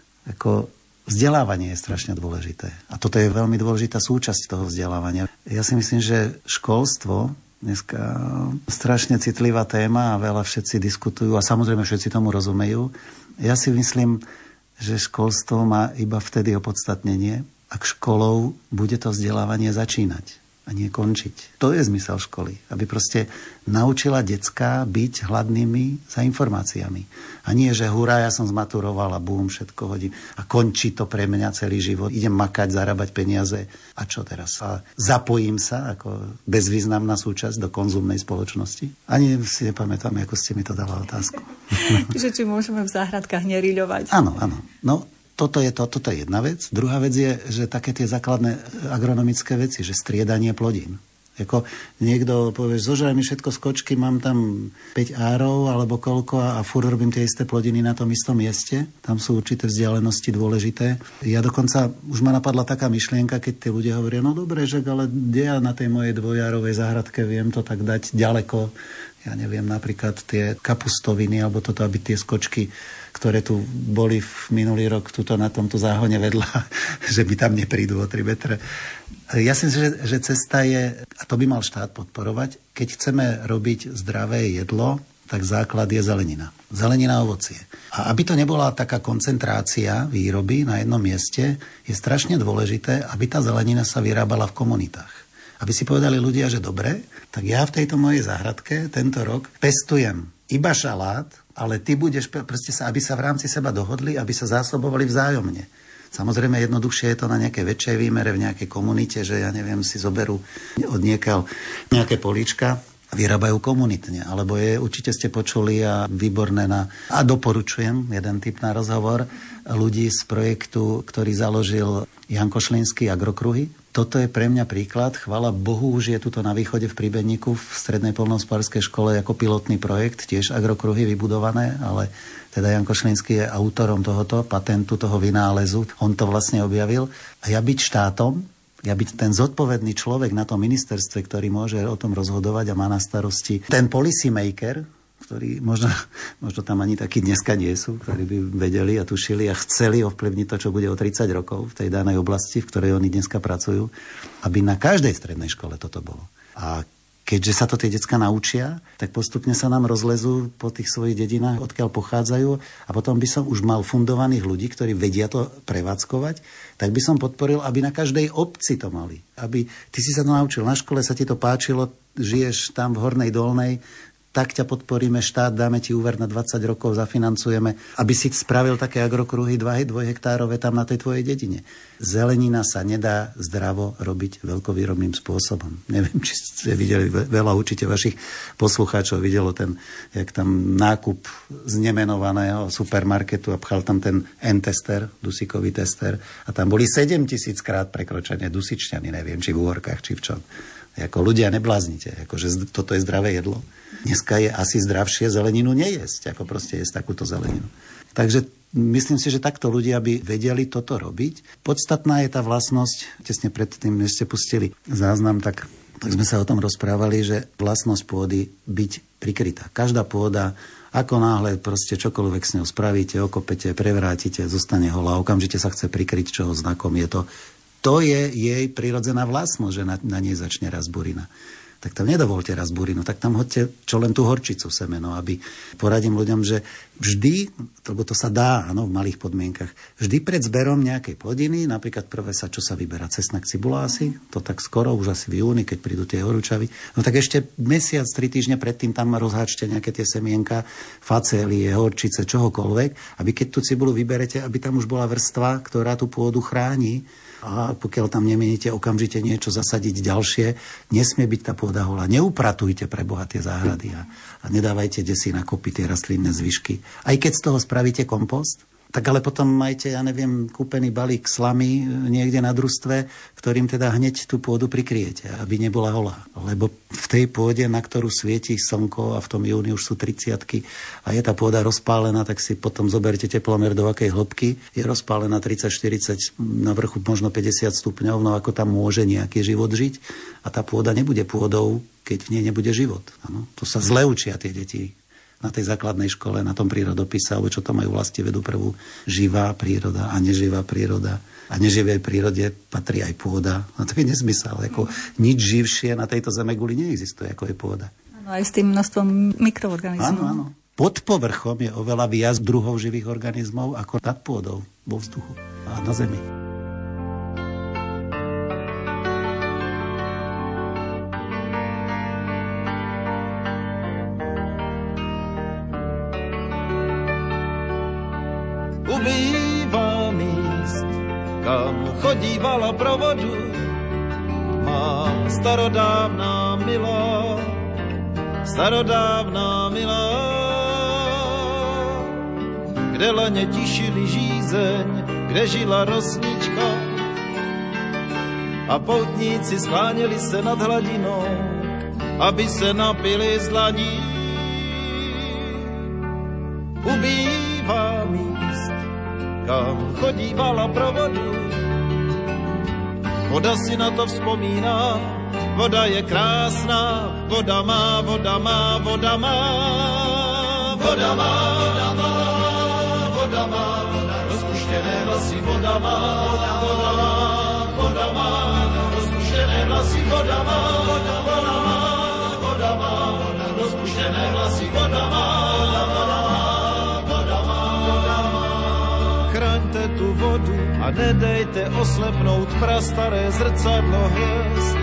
Ako vzdelávanie je strašne dôležité. A toto je veľmi dôležitá súčasť toho vzdelávania. Ja si myslím, že školstvo dneska strašne citlivá téma a veľa všetci diskutujú a samozrejme všetci tomu rozumejú. Ja si myslím, že školstvo má iba vtedy opodstatnenie, ak školou bude to vzdelávanie začínať a nie končiť. To je zmysel školy. Aby proste naučila decká byť hladnými za informáciami. A nie, že hurá, ja som zmaturoval a bum, všetko hodím. A končí to pre mňa celý život. Idem makať, zarábať peniaze. A čo teraz? A zapojím sa ako bezvýznamná súčasť do konzumnej spoločnosti? Ani si nepamätám, ako ste mi to dala otázku. Že či môžeme v záhradkách neriľovať. Áno, áno. No, toto je jedna vec. Druhá vec je, že také tie základné agronomické veci, že striedanie plodín. Ako niekto povie, zožraj mi všetko skočky, mám tam 5 árov alebo koľko a furt robím tie isté plodiny na tom istom mieste. Tam sú určité vzdialenosti dôležité. Ja dokonca, už ma napadla taká myšlienka, keď tí ľudia hovoria, no dobre, že ale kde ja na tej mojej dvojárovej záhradke viem to tak dať ďaleko. Ja neviem, napríklad tie kapustoviny alebo toto, aby tie skočky, ktoré tu boli v minulý rok tuto na tomto záhone vedľa, že by tam neprídu o 3 metre. Ja si myslím, že cesta je, a to by mal štát podporovať, keď chceme robiť zdravé jedlo, tak základ je zelenina. Zelenina, ovocie. A aby to nebola taká koncentrácia výroby na jednom mieste, je strašne dôležité, aby tá zelenina sa vyrábala v komunitách. Aby si povedali ľudia, že dobre, tak ja v tejto mojej záhradke tento rok pestujem iba šalát, ale ty budeš, proste sa, aby sa v rámci seba dohodli, aby sa zásobovali vzájomne. Samozrejme, jednoduchšie je to na nejakej väčšej výmere, v nejakej komunite, že ja neviem, si zoberú od niekiaľ nejaké políčka a vyrábajú komunitne. Alebo určite ste počuli a výborné a doporučujem jeden typ na rozhovor ľudí z projektu, ktorý založil Jan Košlínsky Agrokruhy. Toto je pre mňa príklad. Chvála Bohu, už je tuto na východe v Príbedníku v strednej poľnohospodárskej škole ako pilotný projekt, tiež Agrokruhy vybudované, ale teda Jan Košlínsky je autorom tohoto patentu, toho vynálezu. On to vlastne objavil. A ja byť štátom, ja byť ten zodpovedný človek na tom ministerstve, ktorý môže o tom rozhodovať a má na starosti ten policy maker, ktorí možno tam ani takí dneska nie sú, ktorí by vedeli a tušili a chceli ovplyvniť to, čo bude o 30 rokov v tej danej oblasti, v ktorej oni dneska pracujú, aby na každej strednej škole toto bolo. A keďže sa to tie decká naučia, tak postupne sa nám rozlezú po tých svojich dedinách, odkiaľ pochádzajú a potom by som už mal fundovaných ľudí, ktorí vedia to prevádzkovať, tak by som podporil, aby na každej obci to mali. Aby ty si sa to naučil na škole, sa ti to páčilo, žiješ tam v Hornej Dolnej, tak ťa podporíme, štát, dáme ti úver na 20 rokov, zafinancujeme, aby si spravil také agrokruhy 2 hektárové tam na tej tvojej dedine. Zelenina sa nedá zdravo robiť veľkovýrobným spôsobom. Neviem, či ste videli, veľa určite vašich poslucháčov videlo jak tam nákup z nemenovaného supermarketu a pchal tam ten N-tester, dusíkový tester a tam boli 7000 krát prekročené dusičňany, neviem, či v úhorkách, či v čom. Ako ľudia, nebláznite, akože toto je zdravé jedlo. Dneska je asi zdravšie zeleninu nejesť, ako proste jesť takúto zeleninu. Takže myslím si, že takto ľudia by vedeli toto robiť. Podstatná je tá vlastnosť, tesne predtým, než ste pustili záznam, tak sme sa o tom rozprávali, že vlastnosť pôdy byť prikrytá. Každá pôda, ako náhle proste čokoľvek s ňou spravíte, okopete, prevrátite, zostane holá, okamžite sa chce prikryť, čoho znakom je to. To je jej prirodzená vlastnosť, že na nej začne rast burina. tak tam nedovolte raz burinu, tak tam hoďte čo len tú horčicu semeno, aby poradím ľuďom, že vždy, lebo to sa dá, áno, v malých podmienkach, vždy pred zberom nejakej plodiny, napríklad prvé sa, čo sa vyberá, cesnak, cibula asi, to tak skoro, už asi v júni, keď prídu tie horúčavy, no tak ešte mesiac, 3 týždne predtým tam rozháčte nejaké tie semienka, facélie, horčice, čohokoľvek, aby keď tú cibulu vyberete, aby tam už bola vrstva, ktorá tú pôdu chráni. A pokiaľ tam nemienite okamžite niečo zasadiť ďalšie, nesmie byť tá pôda holá. Neupratujte pre Boha tie záhrady a nedávajte desi na kopy tie rastlinné zvyšky. Aj keď z toho spravíte kompost, tak ale potom majte, ja neviem, kúpený balík slamy niekde na družstve, ktorým teda hneď tú pôdu prikryjete, aby nebola holá. Lebo v tej pôde, na ktorú svieti slnko a v tom júni už sú 30-ky a je tá pôda rozpálená, tak si potom zoberte teplomer do akej hĺbky. Je rozpálená 30-40, na vrchu možno 50 stupňov, no ako tam môže nejaký život žiť. A tá pôda nebude pôdou, keď v nej nebude život. Ano? To sa zle učia tie deti na tej základnej škole, na tom prírodopise, alebo čo to majú vlastivedu prvú, živá príroda a neživá príroda. A neživej prírode patrí aj pôda. No to je nezmysel. Ako nič živšie na tejto zemeguli neexistuje, ako je pôda. Áno, aj s tým množstvom mikroorganizmov. Áno. Pod povrchom je oveľa viac druhov živých organizmov ako nad pôdou, vo vzduchu a na zemi. Ubývá míst, kam chodívala pro vodu má starodávná milá, kde lene tišili žízeň, kde žila rosnička a poutníci skláněli se nad hladinou, aby se napili z dlaní. Ubývá míst, kam chodívala pro vodu. Voda si na to vzpomíná, voda je krásná, voda má, voda má, voda má, voda má, voda má, voda má, rozpuštěné vlasy, voda má, voda má, voda má, rozpuštěné vlasy, voda má, voda má, voda má, rozpuštěné vlasy, voda má, voda má. Chraňte tu vodu a nedejte oslepnout prastaré zrcadlo hvězd.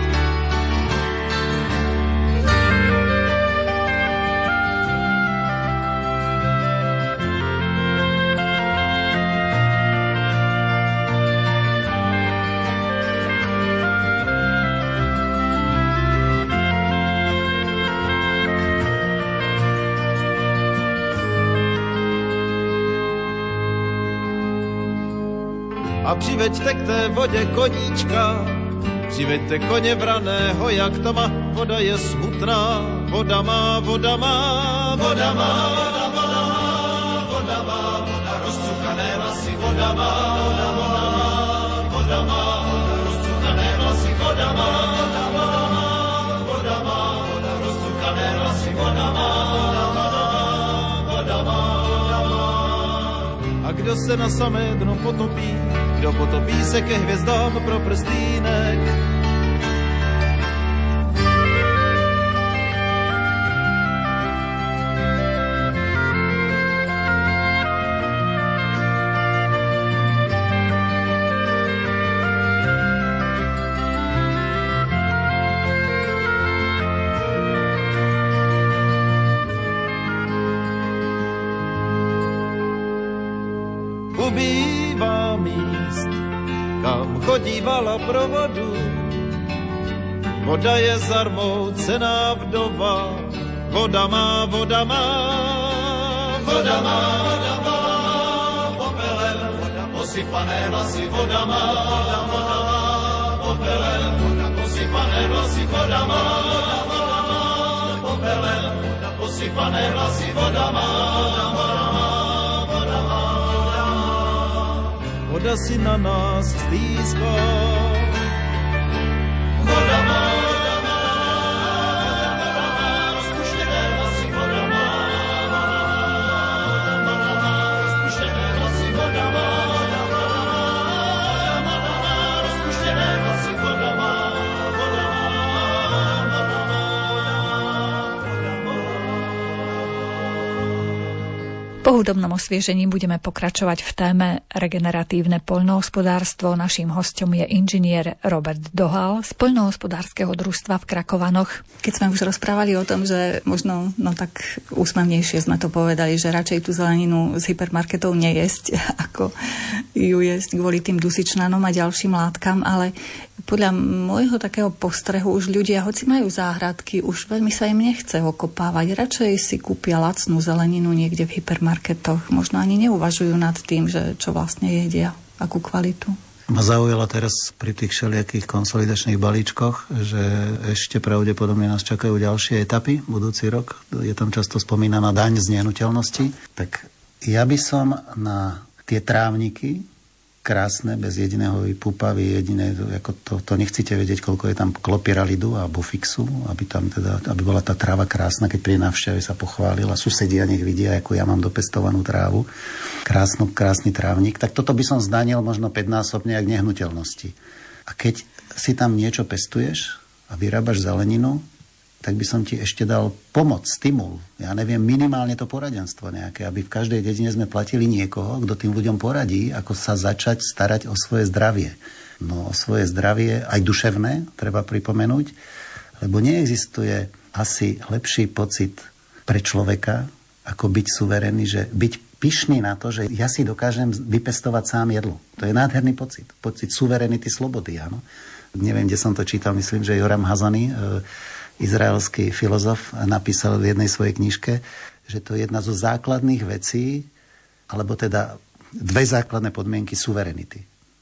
A přiveďte k té vodě koníčka, přiveďte koně vraného, jak to má, voda je smutná, voda má, voda má, voda má, voda má, voda má, voda rozcukané vlasy, voda má, voda má, voda má, rozcukané vlasy, voda má, voda má, voda má, rozcukané vlasy, voda má, voda má. A kdo se na samé dno potopí, kdo potopí se ke hvězdám pro prstýnek. Ubývá míst, kam chodívala pro vodu. Voda je zarmoucená vdova, voda má, voda má, voda má, voda má, popelem, voda posypané vlasy, voda má, voda má, popelem, voda posypané vlasy, voda má, popelem, voda posypané vlasy, voda má, voda má. Voda si na nás stýská. Voda má, voda má, voda má, rozpuštěné vlasy, voda má, voda má, rozpuštěné vlasy, voda má, rozpuštěné vlasy, voda má, voda má, Po hudobnom osviežení budeme pokračovať v téme regeneratívne poľnohospodárstvo. Naším hosťom je inžinier Robert Dohal z poľnohospodárskeho družstva v Krakovanoch. Keď sme už rozprávali o tom, že možno tak úsmevnejšie sme to povedali, že radšej tú zeleninu z hypermarketov nejesť, ako ju jesť kvôli tým dusičnanom a ďalším látkam, ale podľa môjho takého postrehu už ľudia, hoci majú záhradky, už veľmi sa im nechce okopávať. Radšej si kúpia lacnú zeleninu niekde v hypermarketoch. Možno ani neuvažujú nad tým, že čo vlastne jedia, akú kvalitu. Ma zaujalo teraz pri tých všelijakých konsolidačných balíčkoch, že ešte pravdepodobne nás čakajú ďalšie etapy budúci rok. Je tam často spomínaná daň z nehnuteľnosti. Tak ja by som na tie trávniky krásne, bez jediného vypúpavy, to nechcete vedieť, koľko je tam klopyralidu a bofixu, aby bola tá tráva krásna, keď pri návšteve sa pochválila, susedia nech vidia, ako ja mám dopestovanú trávu, krásny trávnik, tak toto by som zdanil možno 5-násobne jak nehnuteľnosti. A keď si tam niečo pestuješ a vyrábaš zeleninu, tak by som ti ešte dal pomoc, stimul. Ja neviem, minimálne to poradenstvo nejaké, aby v každej dedine sme platili niekoho, kto tým ľuďom poradí, ako sa začať starať o svoje zdravie. No o svoje zdravie, aj duševné, treba pripomenúť, lebo neexistuje asi lepší pocit pre človeka, ako byť suverénny, že byť pyšný na to, že ja si dokážem vypestovať sám jedlo. To je nádherný pocit. Pocit suverenity, slobody, áno. Neviem, kde som to čítal, myslím, že Joram Hazany, izraelský filozof, napísal v jednej svojej knižke, že to je jedna zo základných vecí, alebo teda dve základné podmienky suverenity.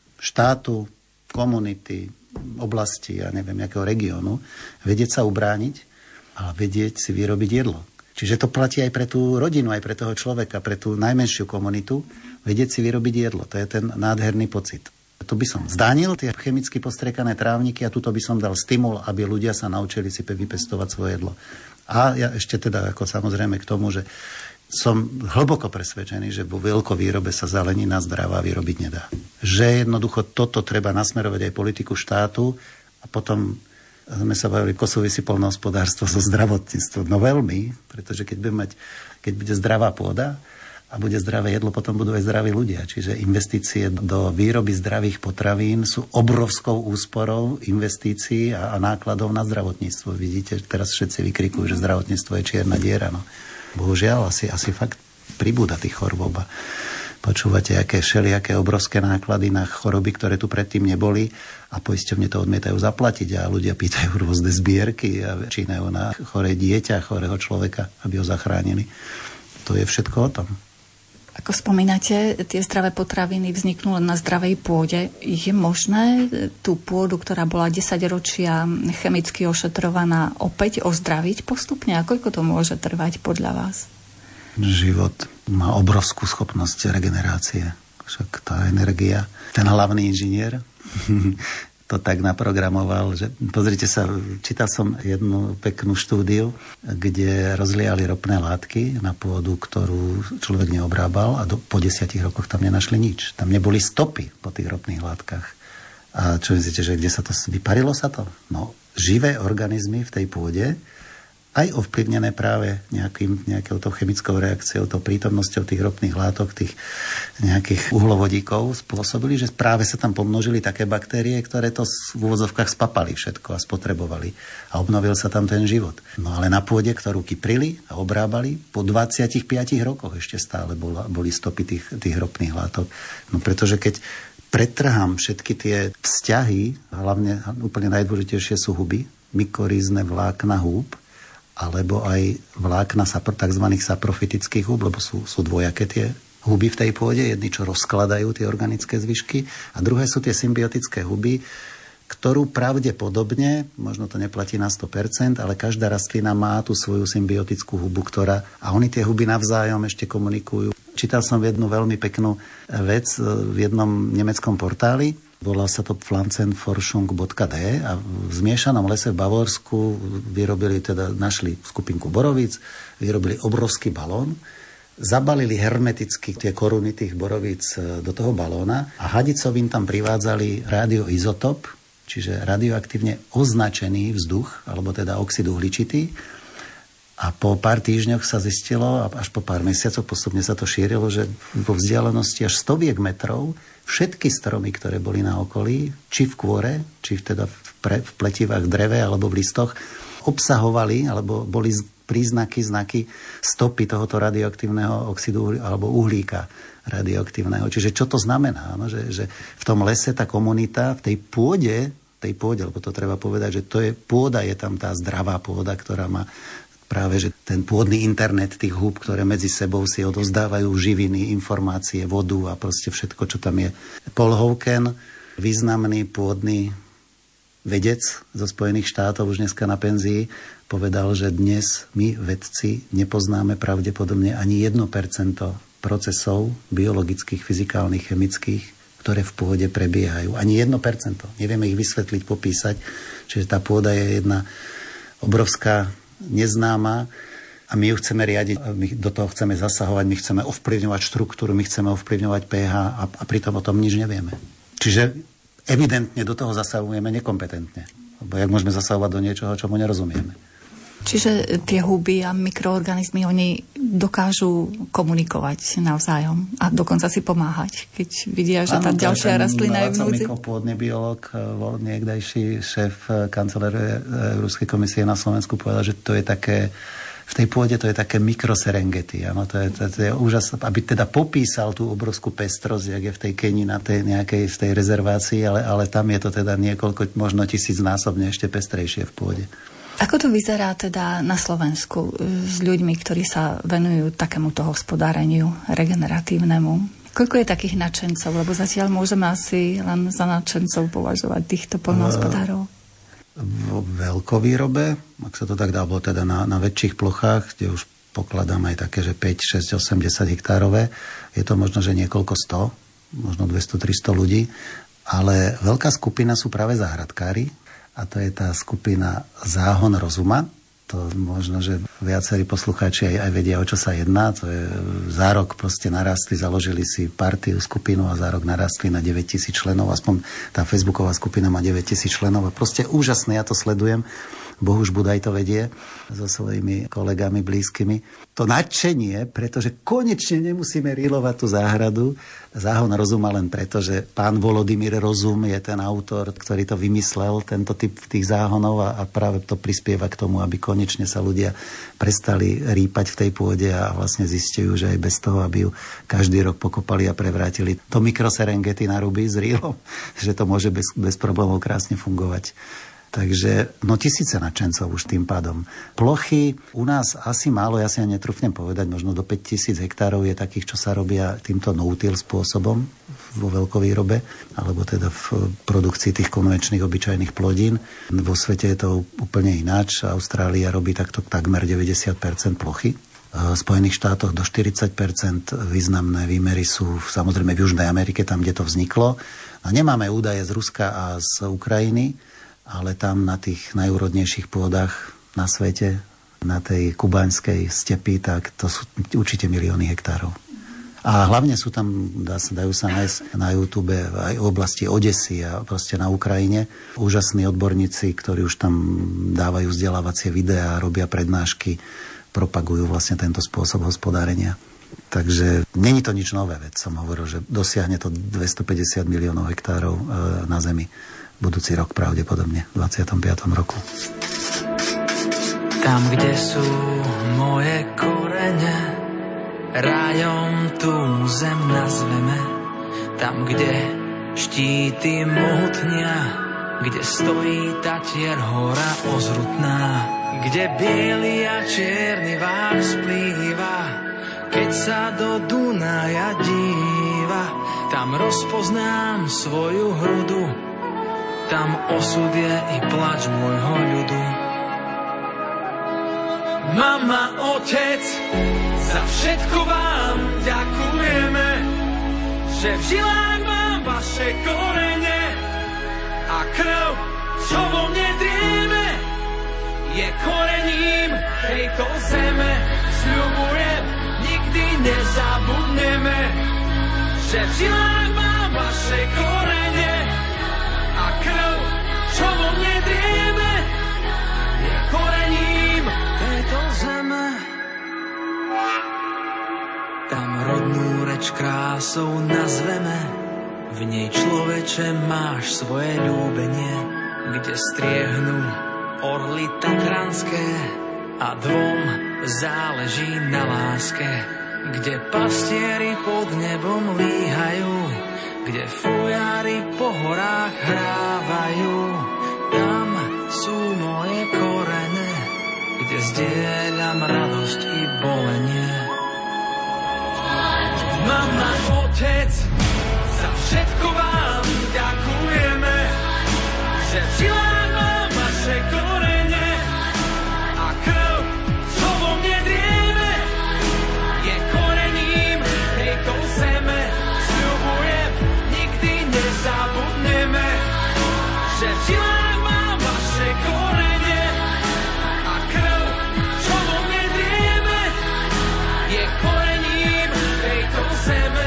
Štátu, komunity, oblasti, ja neviem, jakého regiónu, vedieť sa ubrániť a vedieť si vyrobiť jedlo. Čiže to platí aj pre tú rodinu, aj pre toho človeka, pre tú najmenšiu komunitu, vedieť si vyrobiť jedlo. To je ten nádherný pocit. Tu by som zdánil tie chemicky postriekané trávniky a tuto by som dal stimul, aby ľudia sa naučili si vypestovať svoje jedlo. A ja ešte teda ako samozrejme k tomu, že som hlboko presvedčený, že vo veľkovýrobe sa zelenina zdravá vyrobiť nedá. Že jednoducho toto treba nasmerovať aj politiku štátu a potom sme sa bavili, ako súvisí poľnohospodárstvo so zdravotníctvom. No veľmi, pretože keď bude zdravá pôda, a bude zdravé jedlo, potom budú aj zdraví ľudia. Čiže investície do výroby zdravých potravín sú obrovskou úsporou investícií a nákladov na zdravotníctvo. Vidíte, teraz všetci vykrikujú, že zdravotníctvo je čierna diera. No. Bohužiaľ, asi fakt pribúda tých chorôb. Počúvate, aké všelijaké obrovské náklady na choroby, ktoré tu predtým neboli a poisťovne to odmietajú zaplatiť a ľudia pýtajú rôzne zbierky a čínajú na choré dieťa, chorého človeka, aby ho zachránili. To je všetko o tom. Ako spomínate, tie zdravé potraviny vzniknú len na zdravej pôde. Je možné tú pôdu, ktorá bola 10 ročia chemicky ošetrovaná, opäť ozdraviť postupne? A koľko to môže trvať podľa vás? Život má obrovskú schopnosť regenerácie. Však tá energia, ten hlavný inžinier to tak naprogramoval, že pozrite sa, čítal som jednu peknú štúdiu, kde rozliali ropné látky na pôdu, ktorú človek neobrábal a po 10 rokoch tam nenašli nič. Tam neboli stopy po tých ropných látkach. A čo myslíte, že kde sa to vyparilo sa to? No, živé organizmy v tej pôde, aj ovplyvnené práve nejakou tou chemickou reakciou, tou prítomnosťou tých ropných látok, tých nejakých uhlovodíkov spôsobili, že práve sa tam pomnožili také baktérie, ktoré to v úvodzovkách spapali všetko a spotrebovali. A obnovil sa tam ten život. No ale na pôde, ktorú kyprili a obrábali, po 25 rokoch ešte stále boli stopy tých ropných látok. No pretože keď pretrhám všetky tie vzťahy, hlavne úplne najdôležitejšie sú huby, mykorízne vlákna húb, alebo aj vlákna tzv. Saprofitických húb, lebo sú dvojaké tie huby v tej pôde, jedni, čo rozkladajú tie organické zvyšky, a druhé sú tie symbiotické huby, ktorú pravdepodobne, možno to neplatí na 100%, ale každá rastlina má tú svoju symbiotickú hubu, a oni tie huby navzájom ešte komunikujú. Čítal som jednu veľmi peknú vec v jednom nemeckom portáli, volá sa to pflanzenforschung.de a v zmiešanom lese v Bavorsku našli skupinku borovíc, vyrobili obrovský balón, zabalili hermeticky tie koruny tých borovíc do toho balóna a hadicovým tam privádzali radioizotop, čiže radioaktívne označený vzduch, alebo teda oxid uhličitý, A po pár týždňoch sa zistilo, a až po pár mesiacoch postupne sa to šírilo, že vo vzdialenosti až 100 metrov všetky stromy, ktoré boli na okolí, či v kôre, či teda v pletivách, dreve alebo v listoch, obsahovali, alebo boli znaky, stopy tohoto radioaktívneho oxidu alebo uhlíka radioaktívneho. Čiže čo to znamená? No, že v tom lese tá komunita, v tej pôde, lebo to treba povedať, že pôda je tam tá zdravá pôda, ktorá má práve že ten pôdny internet tých húb, ktoré medzi sebou si odovzdávajú živiny, informácie, vodu a proste všetko, čo tam je. Paul Hawken, významný pôdny vedec zo Spojených štátov, už dneska na penzii, povedal, že dnes my, vedci, nepoznáme pravdepodobne ani 1% procesov biologických, fyzikálnych, chemických, ktoré v pôde prebiehajú. Ani 1%. Nevieme ich vysvetliť, popísať. Čiže tá pôda je jedna obrovská neznáma a my ju chceme riadiť, my do toho chceme zasahovať, my chceme ovplyvňovať štruktúru, my chceme ovplyvňovať pH a pritom o tom nič nevieme. Čiže evidentne do toho zasahujeme nekompetentne. Lebo jak môžeme zasahovať do niečoho, čomu nerozumieme. Čiže tie huby a mikroorganizmy, oni dokážu komunikovať navzájom a dokonca si pomáhať, keď vidia, že tá ďalšia rastlina je v núdzi. Pôdny biológ, niekdajší šéf kancelárie Európskej komisie na Slovensku povedal, že to je také, v tej pôde to je také mikroserengeti. Ano, to je úžasné, aby teda popísal tú obrovskú pestrosť, jak je v tej Kenii na tej nejakej z tej rezervácii, ale tam je to teda niekoľko, možno 1000-násobne ešte pestrejšie v pôde. Ako to vyzerá teda na Slovensku s ľuďmi, ktorí sa venujú takémuto hospodáreniu regeneratívnemu? Koľko je takých nadšencov? Lebo zatiaľ môžeme asi len za nadšencov považovať týchto poľnohospodárov. Vo veľkovýrobe, ak sa to tak dá, bolo teda na väčších plochách, kde už pokladám aj také, že 5, 6, 8, 10 hektárové, je to možno, že niekoľko 100, možno 200-300 ľudí, ale veľká skupina sú práve záhradkári, a to je tá skupina Záhon rozuma. To možno, že viacerí poslucháči aj vedia, o čo sa jedná. To je za rok proste narastli, založili si partiu, skupinu a za rok narastli na 9000 členov. Aspoň tá facebooková skupina má 9000 členov. A proste úžasné, ja to sledujem. Bohuž Budaj to vedie so svojimi kolegami blízkymi. To nadšenie, pretože konečne nemusíme rilovať tú záhradu. Záhon rozuma len preto, že pán Volodymyr Rozum je ten autor, ktorý to vymyslel, tento typ tých záhonov a práve to prispieva k tomu, aby konečne sa ľudia prestali rýpať v tej pôde a vlastne zistujú, že aj bez toho, aby ju každý rok pokopali a prevrátili to mikroserengeti na ruby s rílom, že to môže bez problémov krásne fungovať. Takže tisíce nadšencov už tým pádom. Plochy u nás asi málo, ja si ja netrúfnem povedať, možno do 5000 hektárov je takých, čo sa robia týmto no-till spôsobom vo veľkovýrobe, alebo teda v produkcii tých konvenčných obyčajných plodín. Vo svete je to úplne ináč. Austrália robí takto takmer 90% plochy. V Spojených štátoch do 40%, významné výmery sú samozrejme v Južnej Amerike, tam, kde to vzniklo. A nemáme údaje z Ruska a z Ukrajiny, ale tam na tých najúrodnejších pôdach na svete, na tej kubaňskej stepi, tak to sú určite milióny hektárov. A hlavne sú tam, dajú sa nájsť na YouTube aj v oblasti Odesy a proste na Ukrajine úžasní odborníci, ktorí už tam dávajú vzdelávacie videá, robia prednášky, propagujú vlastne tento spôsob hospodárenia. Takže není to nič nové, veď som hovoril, že dosiahne to 250 miliónov hektárov na Zemi. Budúci rok pravdepodobne, v 25. roku. Tam, kde sú moje korene, rajom tú zem nazveme. Tam, kde štíty mohutnia, kde stojí Tatier hora ozrutná, kde biely a čierny váh splýva, keď sa do Dunaja díva. Tam rozpoznám svoju hrudu, tam osud je i plač môjho ľudu. Mama, otec, za všetko vám ďakujeme, že v žilách mám vaše korene a krv, čo vo mne drieme, je korením tejto zeme. Sľubujem, nikdy nezabudneme, že v žilách mám vaše korene a krv, čo vo mne drieme, je korením tejto zeme. nač krásou nazveme, v nej človeče máš svoje ľúbenie, kde striehnú orly tatranské a dvom záleží na láske, kde pastieri pod nebom líhajú, kde fujári po horách hrávajú. Tam sú moje korene, kde zdieľam radosť i bolenie. Mama, otec, za všetko vám ďakujeme, že v žilách mám vaše korene a krv, čo vo mne drieme, je korením tejto zeme. Sľubujem, nikdy nezabudneme, že v žilách mám vaše korene a krv, čo vo mne drieme, je korením tejto zeme.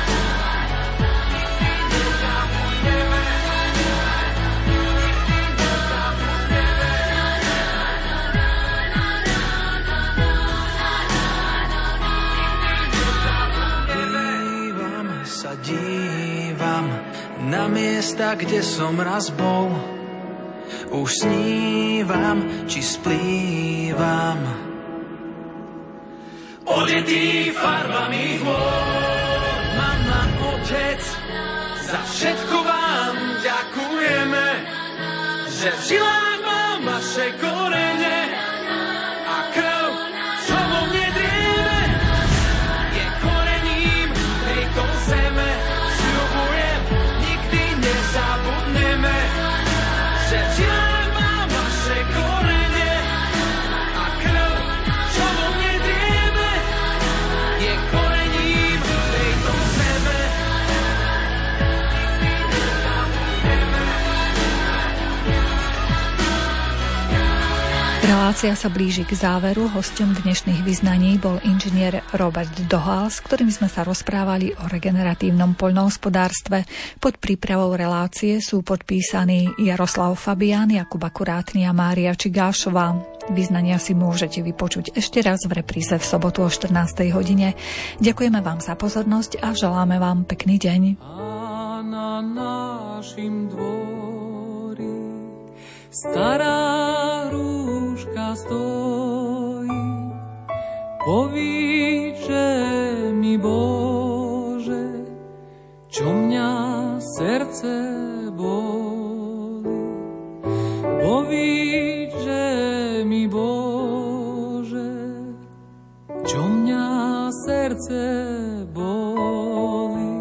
Dívam na miesta, kde som raz bol. Už snívam, či splývam, odetý farbami hôr. Mama, otec, za všetko vám ďakujeme, že v žilách mám vaše korene a krv, čo vo mne drieme, je korením tejto zeme. Sľubujem, nikdy nezabudneme, že v žilách mám vaše korene a krv, čo vo mne drieme, je korením tejto zeme. Relácia sa blíži k záveru. Hosťom dnešných vyznaní bol inžinier Robert Dohal, s ktorým sme sa rozprávali o regeneratívnom poľnohospodárstve. Pod prípravou relácie sú podpísaní Jaroslav Fabián, Jakub Akurátny a Mária Čigášová. Vyznania si môžete vypočuť ešte raz v repríze v sobotu o 14. hodine. Ďakujeme vám za pozornosť a želáme vám pekný deň. A na našim dvori stará rúška stojí, povíče mi, Bože, čo mňa srdce boli. Povíče mi, Bože, čo mňa srdce boli.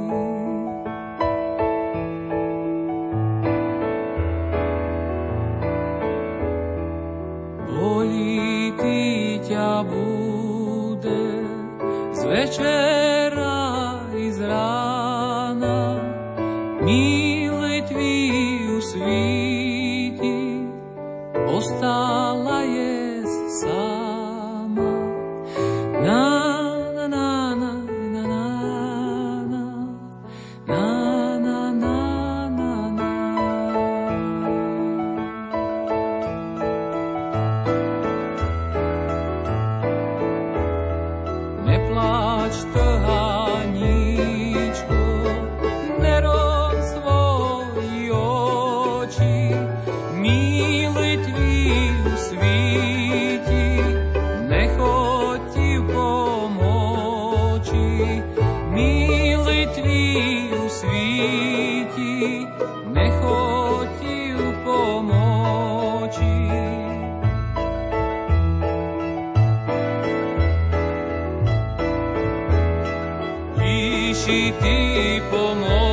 Bolí ty ťa bude z večera i z rána, míle tvíju svíti, ostala je sama. Na na na na na na na na na na na. Nepláč, trhaníčko, nerob svoji oči, míle tvíju svíti, nechoď ti pomoči. Míle tvíju svíti, nechoď ti pomoči. Píši ty pomoči.